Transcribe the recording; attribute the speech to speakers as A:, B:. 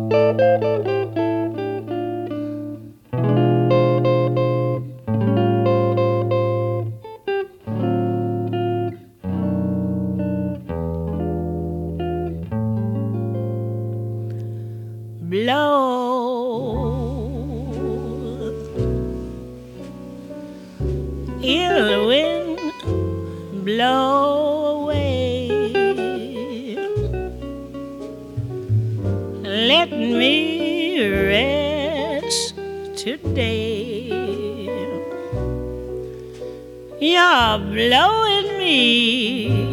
A: Blow, ill wind, blow away. Let me rest today. You're blowing me